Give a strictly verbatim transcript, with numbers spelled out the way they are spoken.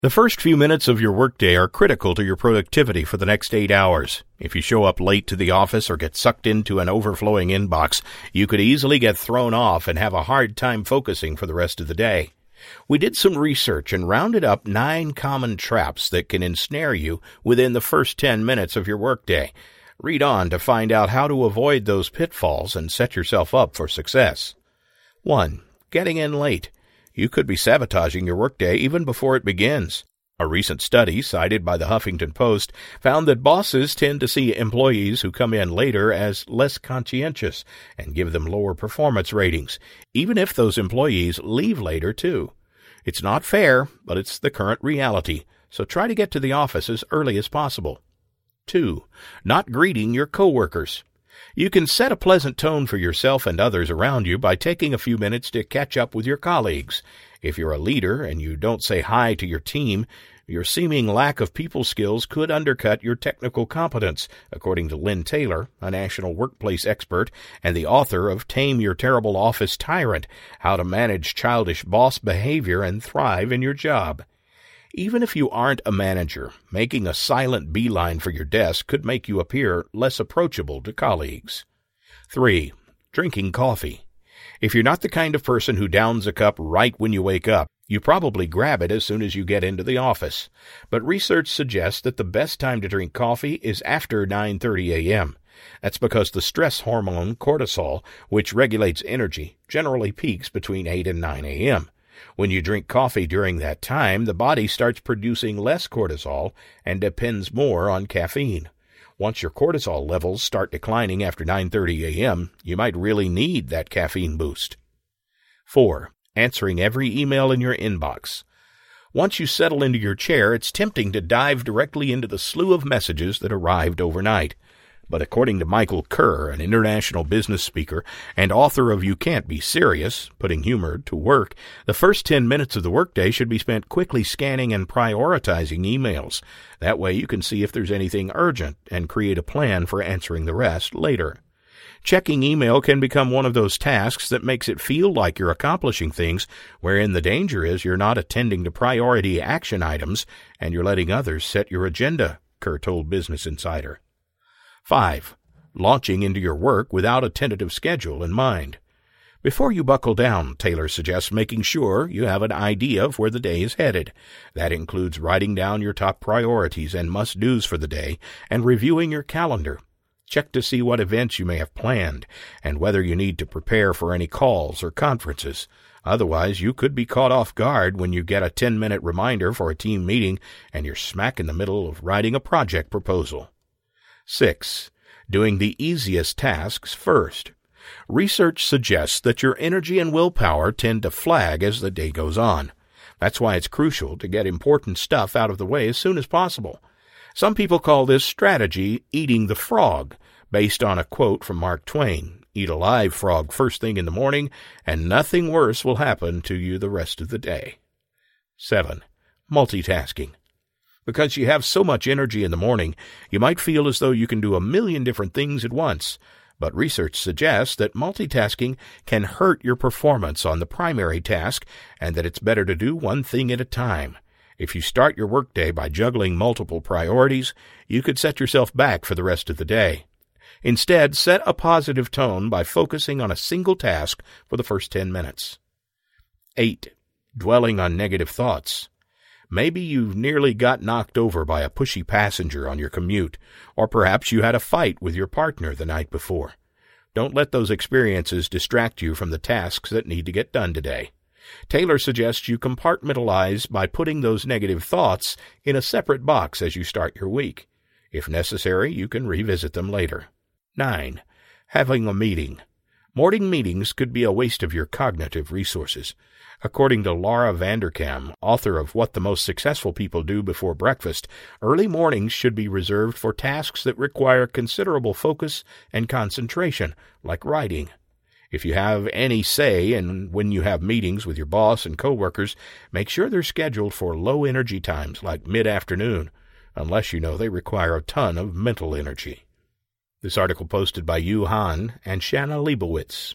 The first few minutes of your workday are critical to your productivity for the next eight hours. If you show up late to the office or get sucked into an overflowing inbox, you could easily get thrown off and have a hard time focusing for the rest of the day. We did some research and rounded up nine common traps that can ensnare you within the first ten minutes of your workday. Read on to find out how to avoid those pitfalls and set yourself up for success. one. Getting in late. You could be sabotaging your workday even before it begins. A recent study, cited by the Huffington Post, found that bosses tend to see employees who come in later as less conscientious and give them lower performance ratings, even if those employees leave later too. It's not fair, but it's the current reality, so try to get to the office as early as possible. two. Not greeting your coworkers. You can set a pleasant tone for yourself and others around you by taking a few minutes to catch up with your colleagues. If you're a leader and you don't say hi to your team, your seeming lack of people skills could undercut your technical competence, according to Lynn Taylor, a national workplace expert and the author of Tame Your Terrible Office Tyrant, How to Manage Childish Boss Behavior and Thrive in Your Job. Even if you aren't a manager, making a silent beeline for your desk could make you appear less approachable to colleagues. three. Drinking coffee. If you're not the kind of person who downs a cup right when you wake up, you probably grab it as soon as you get into the office. But research suggests that the best time to drink coffee is after nine thirty a.m. That's because the stress hormone cortisol, which regulates energy, generally peaks between eight and nine a.m. When you drink coffee during that time, the body starts producing less cortisol and depends more on caffeine. Once your cortisol levels start declining after nine thirty a.m., you might really need that caffeine boost. four. Answering every email in your inbox. Once you settle into your chair, it's tempting to dive directly into the slew of messages that arrived overnight. But according to Michael Kerr, an international business speaker and author of You Can't Be Serious, Putting Humor to Work, the first ten minutes of the workday should be spent quickly scanning and prioritizing emails. That way you can see if there's anything urgent and create a plan for answering the rest later. Checking email can become one of those tasks that makes it feel like you're accomplishing things, wherein the danger is you're not attending to priority action items and you're letting others set your agenda, Kerr told Business Insider. five. Launching into your work without a tentative schedule in mind. Before you buckle down, Taylor suggests making sure you have an idea of where the day is headed. That includes writing down your top priorities and must-dos for the day and reviewing your calendar. Check to see what events you may have planned and whether you need to prepare for any calls or conferences. Otherwise, you could be caught off guard when you get a ten-minute reminder for a team meeting and you're smack in the middle of writing a project proposal. six. Doing the easiest tasks first. Research suggests that your energy and willpower tend to flag as the day goes on. That's why it's crucial to get important stuff out of the way as soon as possible. Some people call this strategy eating the frog, based on a quote from Mark Twain. Eat a live frog first thing in the morning, and nothing worse will happen to you the rest of the day. seven. Multitasking. Because you have so much energy in the morning, you might feel as though you can do a million different things at once. But research suggests that multitasking can hurt your performance on the primary task and that it's better to do one thing at a time. If you start your workday by juggling multiple priorities, you could set yourself back for the rest of the day. Instead, set a positive tone by focusing on a single task for the first ten minutes. eight. Dwelling on negative thoughts. Maybe you nearly got knocked over by a pushy passenger on your commute, or perhaps you had a fight with your partner the night before. Don't let those experiences distract you from the tasks that need to get done today. Taylor suggests you compartmentalize by putting those negative thoughts in a separate box as you start your week. If necessary, you can revisit them later. nine. Having a meeting. Morning meetings could be a waste of your cognitive resources. According to Laura Vanderkam, author of What the Most Successful People Do Before Breakfast, early mornings should be reserved for tasks that require considerable focus and concentration, like writing. If you have any say in when you have meetings with your boss and coworkers, make sure they're scheduled for low-energy times like mid-afternoon, unless you know they require a ton of mental energy. This article posted by Yu Han and Shanna Leibowitz.